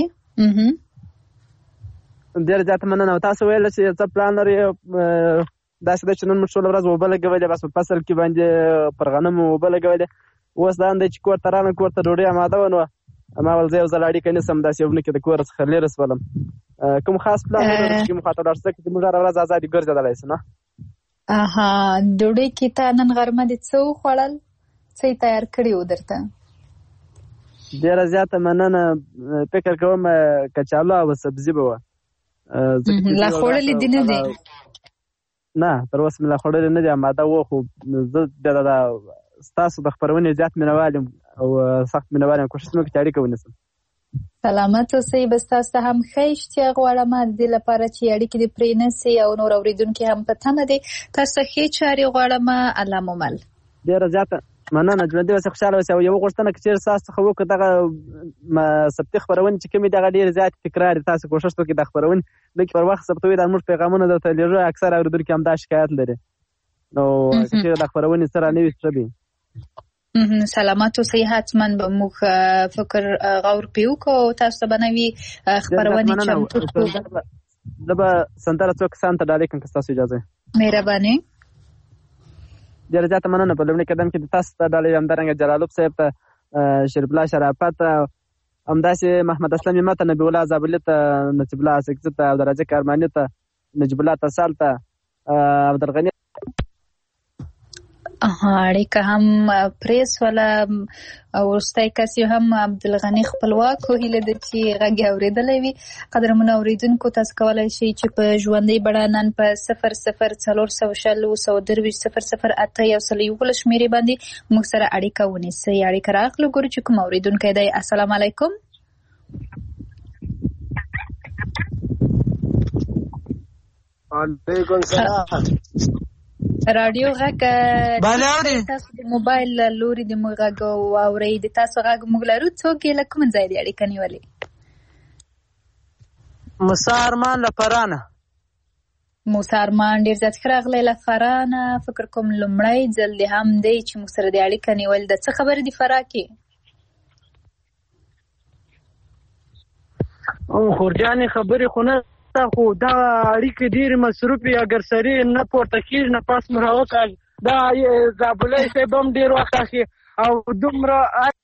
ډیره زیاته مننه. او تاسو ویل چې څه پلان لرئ؟ داسې ده چې نن موږ ټوله ورځ اوبه لګولې، بس په فصل کې باندې پر غنمو اوبه لګولې. اوس دا دی چې کور ته رانه کور ته ډوډۍ اماده وه نو ما ویل زه یو ځل اړیکه نیسم داسې یو نه کې د کور څخه لرې شولم. کوم خاص پلان لرئ چې مخاطب لاړ ځکه چې موږ هره ورځ ازادي ګرځېدلی شو نه؟ اها، ډوډۍ کې ته نن غرمه دې څه وخوړل؟ څه یې تیار کړي وو درته؟ ډېره زیاته مننه. فکر کوم کچالو او سبزي به وه. لا خوړلې دې نه دي؟ نه، تر اوسه مې لا خوړلې نه دي، اماده وه. خو زه د ستاسو د خپرونې زیات مینوال یم او سخت مینوال یم. کوشش مې وکړي چې اړیکه ونیسم. سلامت اوسئ. بس تاسو ته هم ښه اشتیا غواړم د دې لپاره چې اړیکې دې پرېنیسئ او نور اورېدونکي هم په تمه دي. تاسو ته ښې چارې غواړم. الله مو مل. ډېره زیاته مننه. ژوندي اوسئ، خوشحاله اوسئ. او یوه غوښتنه که چېرې ستاسو څخه وکړو دغه سبتي خپرونې چې کومې دي هغه ډېرې زیاتې تکرار دي. تاسو کوشش وکړئ د خپرونې لږ پر وخت ثبتوئ. دا زموږ پیغامونه درته لېږو. اکثر اورېدونکي هم دا شکایت لري. نو که چېرې د خپرونې سره نه وي ښه وي. سلامت اوسئ. حتما به موږ فکر غور پې وکړو. تاسو ته به نوي خپرونې چمتو کړو. زه به سندره څو کسانو ته ډالۍ کړم که ستاسو اجازه وي. مهرباني. ډېره زیاته مننه. په لومړي قدم کې د تاسو ته ډالۍ همدارنګه جلالوب صاحب ته، شریف الله شرافت ته، همداسې محمد اسلم همت ته، نبي الله زابلي ته، نصیب الله اسکزي ته، عبدالرزاق کارماني ته، نجیب الله تسال ته، عبدالغني. اړیکه هم پرېسوله. وروستی کس یې هم عبدالغني خپلواک و. هیله ده چې غږ یې اورېدلی وي. قدرمنو اورېدونکو، تاسو کولی شئ چې په ژوندۍ بڼه نن په صفر صفر څلور سوه شل اووه سوه درویشت صفر صفر اته یو سل یولس شمېرې باندې موږ سره اړیکه ونیسئ. اړیکه راغلو، ګورو چې کوم اورېدونکی دی. السلام علیکم. وعلیکم السلام. رادیو غږ تاسو د موبایل له لورې د موږ غږ واورئ. د تاسو غږ موږ لرو. څوک یې له کوم ځای دی اړیکه نیولې؟ موسی ارمان له فرانه. موسی ارمان، ډېر زیات ښه راغلی له فرانه. فکر کوم لومړی ځل دې هم دی چې موږ سره د اړیکه نیول. د څه خبرې دي فراه کې؟ خورجانې خبرې خو نه، خو دا اړیکې ډېرې مصروفې، اگر سړي نه پورته کېږي نه پاس مو راوکړ. دا زابلۍ صاحب هم ډېر وخت اخلي او دومره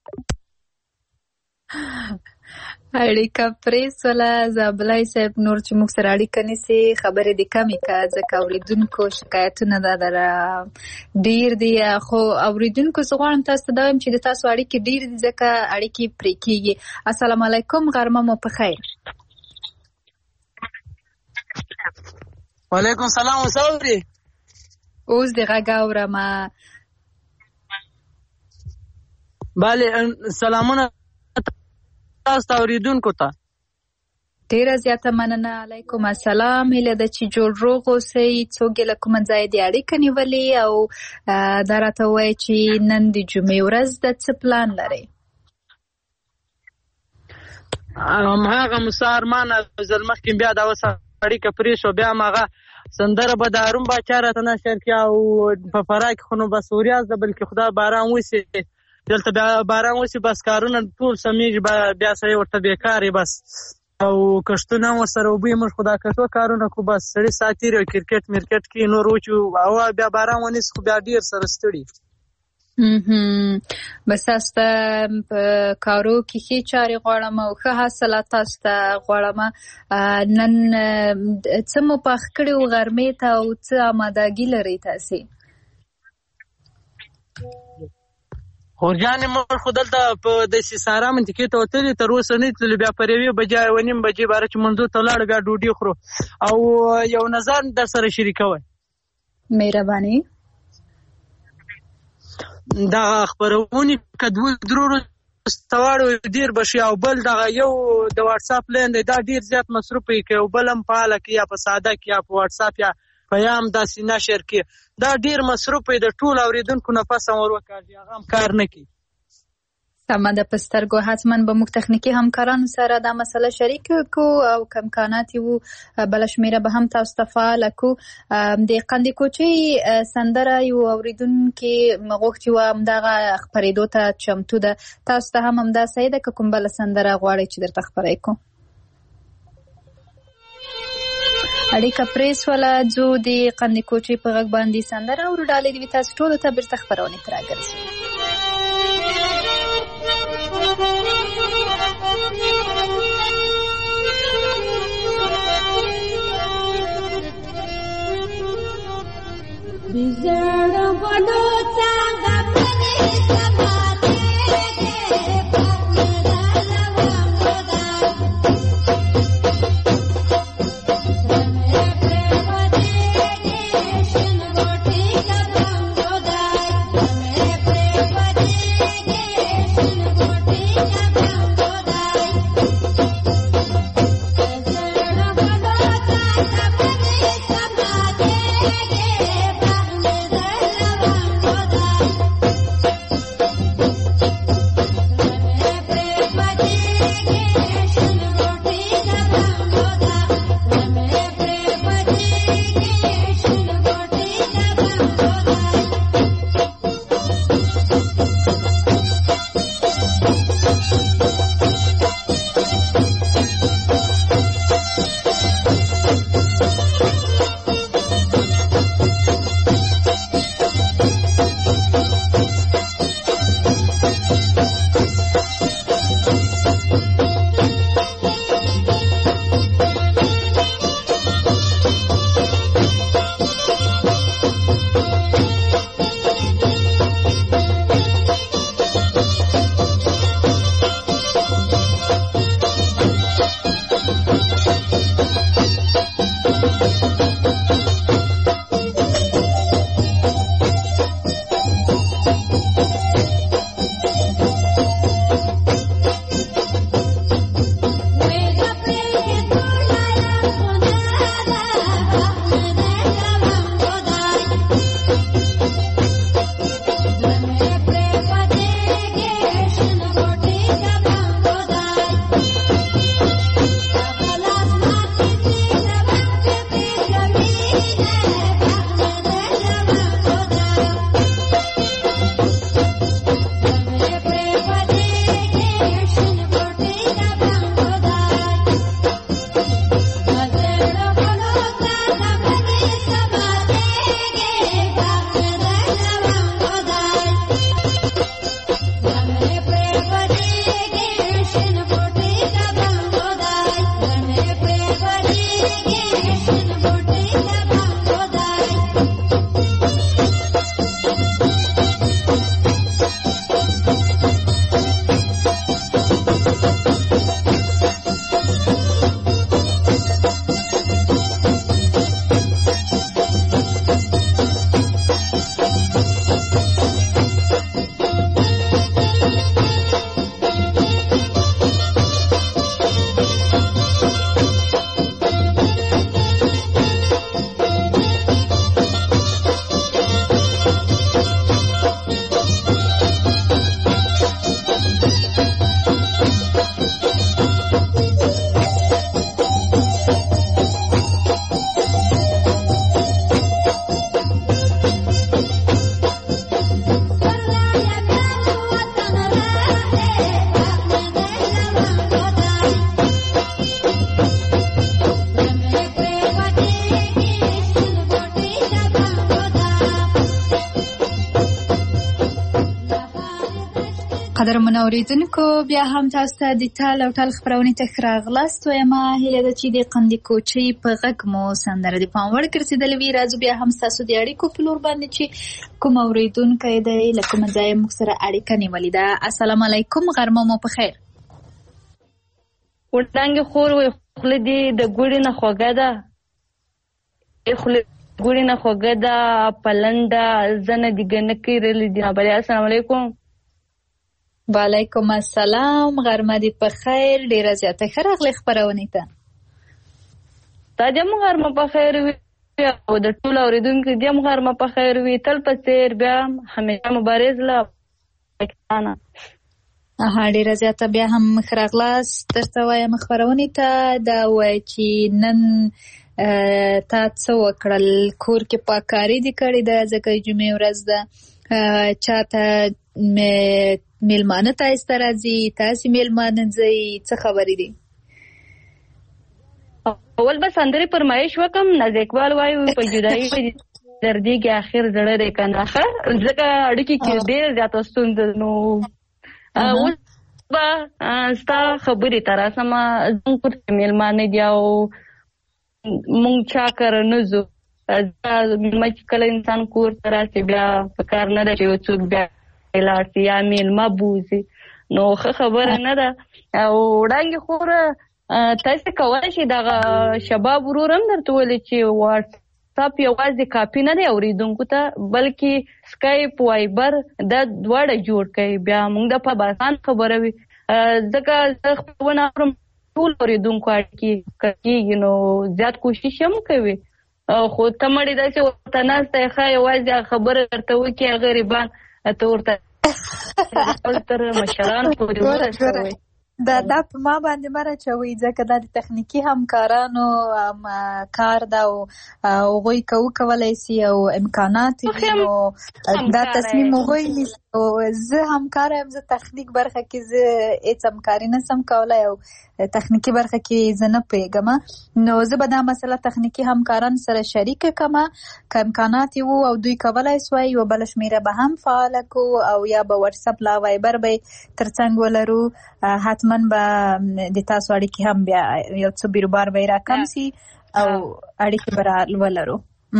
اړیکه پرېسوله. زابلۍ صاحب نور چې موږ سره اړیکه نیسي خبرې دې کمې که، ځکه اورېدونکو شکایتونه دا دره ډېر دي. خو اورېدونکو زه غواړم تاسو ته دا وایم چې د تاسو اړیکې ډېر دي ځکه اړیکې پرې کېږي. السلام علیکم، غرمه مو په خیر. وعلیکم السلام. اوس اورې؟ اوس دې غږ اورم. بله، سلامونه تاسو ته اورېدونکو ته. ډېره زیاته مننه. علیکم السلام. هیله ده چې جوړ روغ اوسئ. څوک یې له کومه ځایه دې اړیکه نیولې او دا راته ووایه چې نن د جمعې ورځ ده، څه پلان لرئ؟ هماغه موسی ارمان ځل مخکې بیا دا اوس اړیکه پرې شو. بیا هماغه سندره به د هارون باچا راته نشر کړي او په فراه کې خو نو بس وریاز ده، بلکې خدا باران وسي دلته بیا باران وشي بس کارونه ټول سمیږي بیا سړی ورته بیکار بس او کښتونه هم ورسره اوبه یې موږ خو دا کښتو کارونه کړو بس سړي ساعت تېر او کرکټ مرکټ کې نور وچو هوا بیا باران ونیسي خو بیا ډېر سره ستړي بس تاسو ته په کارو کې ښې چارې غواړم او ښه حاصلات تاسو ته غواړم. نن څه مو پاخ کړي و غرمې ته او څه امادګي لرئ تاسې؟ خورجانې موږ خو دلته په داسې سارا منطقې ته وتلي تر اوسه نه تللو بیا پر یوې بجې یوه نیم بجې باره چې منځو ته ولاړو بیا ډوډۍ خورو او یو نظر در سره شریکوی. مهرباني. دا خپرونې که دوه درو ورسته واړو ډېر به شي او بل دغه یو د واټساپ لین دی دا ډېر زیات مصروف وي که یو بل هم فعاله کړي یا په ساده کې یا په واټساپ یا پیام داسې نشر کړي دا ډېر مصروف وي د ټولو اورېدونکو نفس هم ور وکاږي هغه هم کار نه کوي. سمه ده په سترګو حتما به موږ تخنیکي همکارانو سره دا مسله شریک کو او که امکانات وو بله شمېره به هم تاسو ته فعاله کو. د قندې کوچۍ سندره یو اورېدونکي غوښتي وه همدغه خپرېدو ته چمتو ده تاسو ته هم همداسې ده که کوم بله سندره غواړئ چې درته خپره کړو؟ اړیکه پرې سوله ځو د قندې کوچۍ په غږ باندې سندره او ډالۍ دې وي تاسو ټولو ته بېرته خپرونې ته راګرځو. Bizarre bolota gapne sabate ge pagna lavangoda Rame prepade ge shin roti lavangoda Rame prepade ge shin roti lavangoda Bizarre bolota gapne sabate ge قدرمنو اوریدونکو بیا هم تاسو ته د ټال او ټال خپرونې ته ښه راغلاست. وایم هیله ده چې د قندي کوچۍ په غږ مو سندره د پام وړ ګرځېدلې وي. راځو بیا هم ستاسو د اړیکو په لور باندې چې کوم اوریدونکی دی له کومه ځایه موږ سره اړیکه نیولې ده. السلام علیکم، غرمه مو په خیر. وړانګې خور وایي خوله دې د ګوړې نه خوږه ده، خوله ګوړې نه خوږه ده، پلنده زنه دې ګنکې رلې دي. بلې السلام علیکم. وعلیکم السلام، غرمه دې په خیر. ډیره زیاته ښه راغلې خپرونې ته. تا دې هم غرمه په خیر وي او د ټولو اورېدونکو دې هم غرمه په خیر وي. تل په څېر بیا همیشه مبارز له پاکستانه. اها ډیره زیاته بیا هم ښه راغلاست درته وایم خپرونې ته. دا وایي چې نن تا څه وکړل؟ کور کې پاککاري دې کړې ده ځکه جمعې ورځ ده. چاته میلمانه تاسو راځي، تاسو میلمانه ځئ، څه خبرې دي؟ اول به سندرې فرمایش وکم. ناز اقبال وایي په جدایي دردېږي اخر زړه دی که نه ښه، ځکه اړیکې کې ډېر زیاته ستونزه. نو اوس به ستا خبرې ته راسم. زموږ کور کې میلمانه دي او مونږ چا کره نه ځو. میلمه چې کله انسان کور ته راشي بیا په کار نه ده چې یو څوک بیا لاړ شي یا میلمه بوځي، نو ښه خبره نه ده. او وړانګې خوره تاسې کولی شئ دغه شباب ورور هم درته ویلي چې واټساپ یوازې کاپي نه دی اورېدونکو ته، بلکې سکایپ وایبر دا دواړه جوړ کړئ. بیا موږ دپاره به اسان خبره وي، ځکه زه خپرونه اورم ټول اورېدونکو اړیکې کېږي، نو زیات کوشش هم کوي. خو ته مړې داسې ورته ناسته یې ښه یوازې خبره درته وکړي غریبان ته ورته تر مشرانو پورې ورسوئ. دا دا په ما باندې مه راچوئ ځکه دا د تخنیکي همکارانو کار ده او هغوی که وکولی سي او امکانات وي نو دا تصمیم هغوی نیسي. زه همکاره یم، زه تخنیک برخه کې زه هېڅ همکاري نسم کولی او تخنیکي برخه کې زه نه پوهېږم. نو زه به دا مسله تخنیکي همکاران سره شریکه کړم. که امکانات یې وو او دوی کولی سوی یوه بله شمېره به هم فعاله کړو او یا به وټساپ لا وایبر به تر څنګ ولرو. حتما به د تاسو اړیکې هم بیا یو څه بیروبار به یې راکم سي او اړیکې به را ولرو.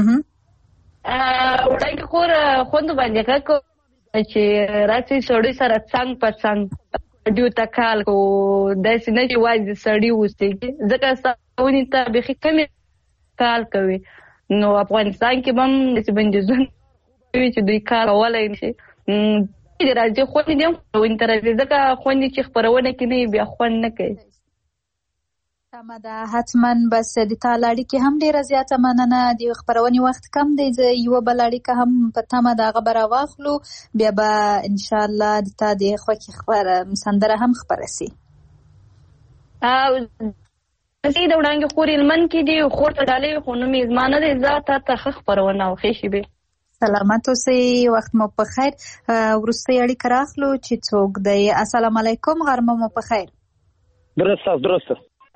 وړانګې خور خوند باندې ښه چې راسي سړی سره څنګ په څنګ ډیو ته کال کو داسې نه چې یوازې سړي اوسېږي، ځکه ستونې ته بیخي کمې کال کوي. نو افغانستان کې به هم داسې بندیزونه وي چې دوی کار کولی نه شي. د راځي خوندې دي هم خپرونې ته راځي، ځکه خوندې چې خپرونه کې نه وي بیا خوند نه کوي. سمه ده، حتما. بس د تا له اړیکې هم ډېره زیاته مننه. د خپرونې وخت کم دی، زه یوه بله اړیکه هم په تمه د هغه به راواخلو، بیا به انشاءالله د تا د خوښې سندره هم خپره سي. د وړانګې خور هلمند کې دي، خور ته ډالۍ خو نوم یې زما نه دی. زه تا ته ښه خپرونه او ښې شېبې. سلامت اوسئ، وخت مو په خیر. وروستۍ اړیکه راخلو چې څوک دی. السلام علیکم، غرمه مو په خیر. درسته درسته.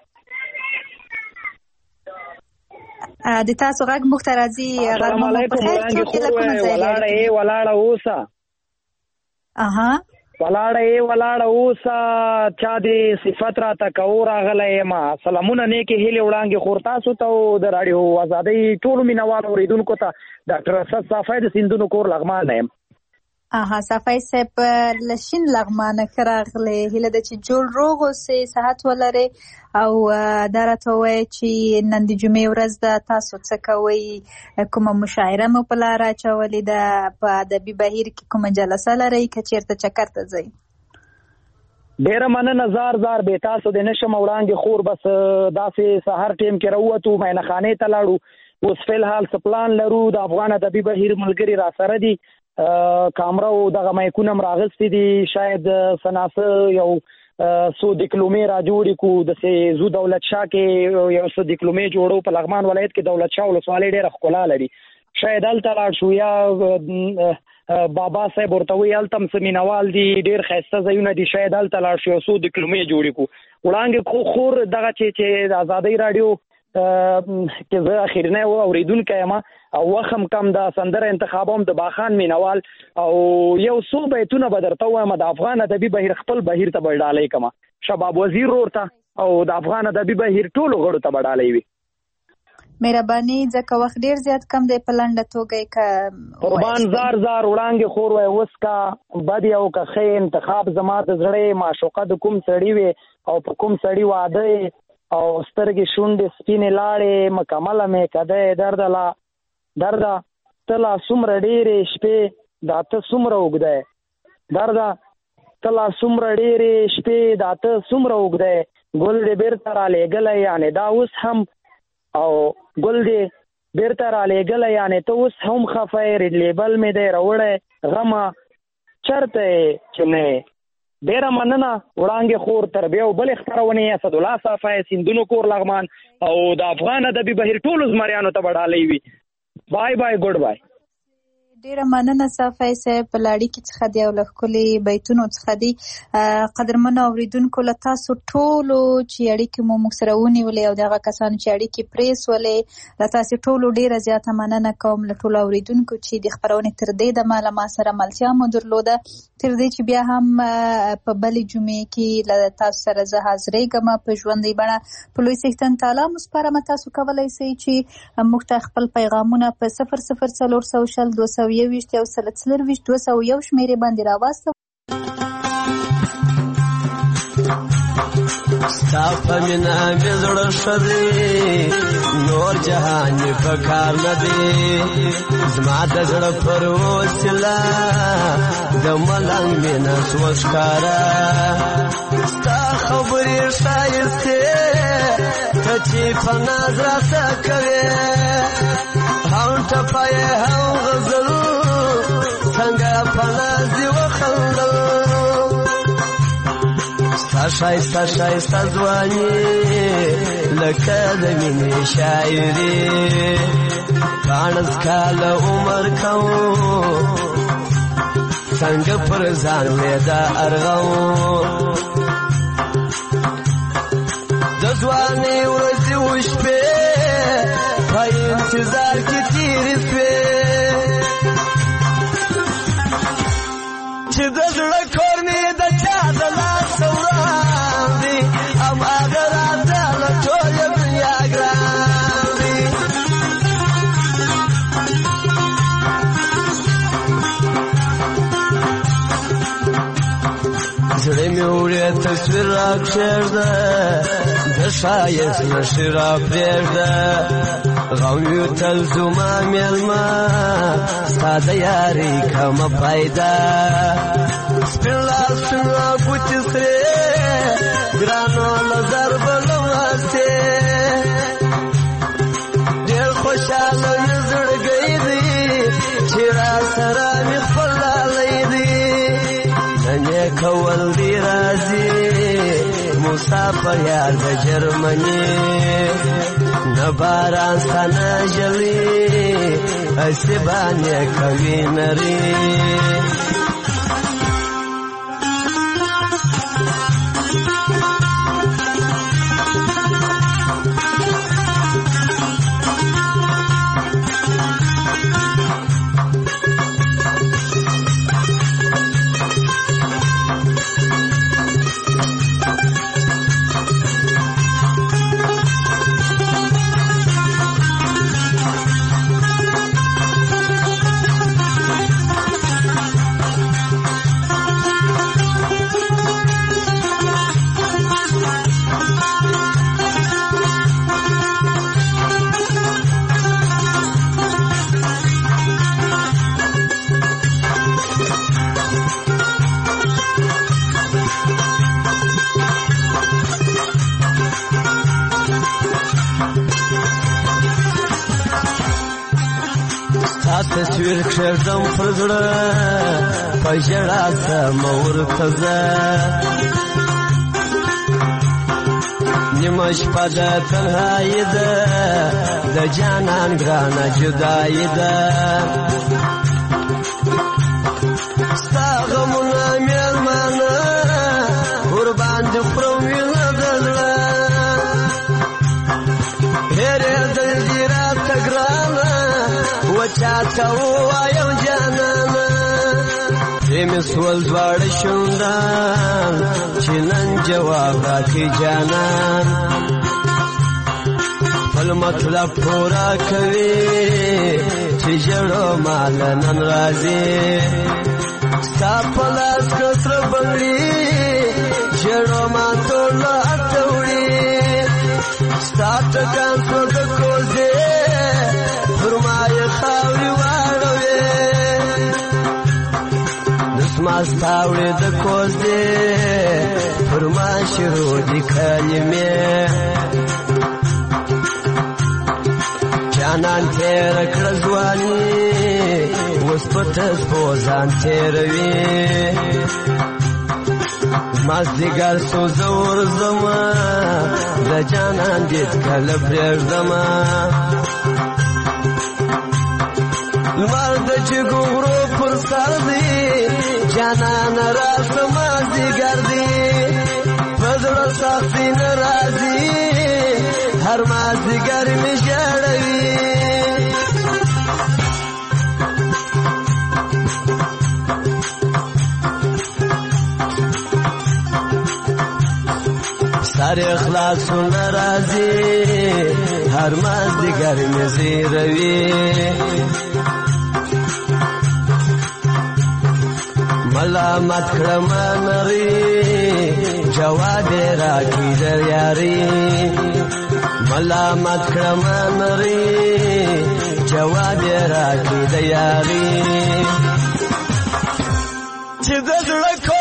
د تاسو غږ موږ ته راځي. غرمه مو په خیر. څوک یې له کومه ځای ولاړه یې ولاړه اوسه. اها ولاړه یې ولاړه اوسه، چا دې صفت راته کوو راغلی یم. سلامونه نیکې هیلې وړانګې خور تاسو ته او د راډیو ازادۍ ټولو مینهوالو اورېدونکو ته. ډاکټر اسد صافی د سیندونو کور لغمان یم. اها صافی صاحب له شین لغمانه ښه راغلی. هیله ده چې جوړ روغ اوسئ، صحت ولرئ او دا راته ووایئ چې نن د جمعې ورځ ده، تاسو څه کوئ؟ کومه مشاعره مو په لاره اچولې ده؟ په ادبي بهیر کې کومه جلسه لرئ که چېرته چکر ته ځئ؟ ډېره مننه. زار زار بې تاسو د نه شم وړانګې خور. بس داسې سهار ټیم کې راووتو، مینهخانې ته لاړو. اوس فلحال څه پلان لرو. د افغان ادبي بهیر ملګري را سره دي، کامره او دغه مایکونه هم راغستې دي. شاید سناسه یو څو ډیپلومې را جوړې کړو. داسې زو دولت شاه کې یو څه ډیپلومې جوړو. په لغمان ولایت کې دولت شاه ولسوالۍ ډېره ښکلا لري. شاید هلته لاړ شو، یا بابا صاحب ورته وایي هلته هم څه مینهوال دي، ډېر ښایسته ځایونه دي. شاید هلته لاړ شو، یو څو ډیپلومې جوړې کړو. وړانګې خور دغه چې چې د ازادۍ راډیو کې زه اخرنی اورېدونکی یم او وخت هم کم ده. سندره انتخابوم د باخان مینوال او یو څو بیتونه به درته ووایم د افغان ادبي بهیر خپل بهیر ته به ډالۍ کړم شباب وزیر رور ته او د افغان ادبي بهیر ټولو غړو ته به ډالۍ وي. مهرباني ځکه وخت ډیر زیات کم دی په لنډه توګه که قربان زار زار وړانګې خور وی اوس کا بد او که ښې انتخاب زما د زړې معشوقه د کوم سړي وي او په کوم سړي واده او سترګې شونډې سپینې لاړې مکمله مې کده درده لا درده ته لا څومره ډېرې شپې دا ته څومره اوږده درده ته لا څومره ډېرې شپې دا ته څومره اوږده ګل دې بېرته رالېږلی یعنې دا اوس هم او ګل دې بیرته رالېږلی یعنې ته اوس هم خفه یې لیبل مې دی راوړی غمه چرته یې چې نه ډېره مننه وړانګې خور تر بیا بلې خپرونې اسدالله صافی سیندونو کور لغمان او د افغان ادبي بهیر ټولو زمریانو ته به ډالۍ وي. بای بای ګډ بای. ډیره مننه صافی صاحب په لاړیکې څخه دی او له ښکلې بیتونو څخه دی. قدرمنو اورېدونکو له تاسو ټولو چې اړیکې مو موږ سره ونیولې او د هغه کسانو چې اړیکې پرې سولې له تاسو ټولو ډیره زیاته مننه کوم له ټولو اورېدونکو چې د خپرونې تر دې دمه له ما سره ملتیا مو درلوده تر دې چې بیا هم په بلې جمعې کې له تاسو سره زه حاضرېږم په ژوندۍ بڼه په لوی څښتن تعالی مو سپارم. تاسو کولی شئ چې موږ ته خپل پیغامونه په صفر صفر څلور سوه شل دوه سوه یوویشت یو سل څلرویشت دوه سوه یو شمېرې باندې راواستوئ. ستا په مینه مې زړه ښه دی نور جهان مې په کار نه دی زما د زړه پر وسیله د ملنګ مینه شوه ښکاره ستا خبرې ښایستې ته چې په ناز راته کوې هم ټپه یې هم غزل څنګه په ناز دې وخندل ستا ښایسته ښایسته ځواني لکه د مینې شاعري پاڼس کاله عمر کوم څنګه پر ځان مې دا ارغوم د ځوانۍ ورځې وشپې په انتظار کې تېرې شوې چې د زړه کور مې د چا د لاسه وړاندې هماغه راته له ټولې دنیا ګران دی زړه مې وړې تصویر راکښېږده د ښایست نښې راپرېږده غم یو تل زما مېلمه ستا د یارۍ کمه پیدا سپین لاسونه ګوتې سرې ګرانو له ضربه له واسې ډېر خوشحاله مې زړګی دی چې را سره مې خپل لالی دی نن یې کول دی راځي مسافر یار د جرمني نه باران ستا نه ژړي هسې باندې کوي نري تصویر کښېږدم پر زړه په ژړا ځم ورته زه نیمه شپه د تنهایي ده د جانان ګرانه جدایي ده ستا غمونه مېلمانه ورباندې خورم وینه د زړه هې چاته ووایم جانانه پرې مې سول دواړه شونډان چې نن جواب راکړي جانان خپل مطلب پورا کوي چې ژړو مال نن راځي ستا په لاس کې سره بنګړي ژړو ما ټول اته وړي ستا ټکان څو د کوزې پر ما یې خاورې واړوې نسما ستا وړې د کوزې پر ما شروع دي کلمې جانان تیر کړه ځواني اوس په تسپو ځان تېروي مازدیګر څو زه ورځمه د جانان دید کله پرېږدمه لمر د جګو غرو پر سر دی جانان راشه مازدیګر دی په زړه سختي نه راځي هر مازدیګر مې ژړوي سر اخلاصونه راځي هر مازدیګر مې زیروي ملامت کړم نری جواب راکړي د یاري ملامت کړم نری جواب راکړي د یاري چې د زړه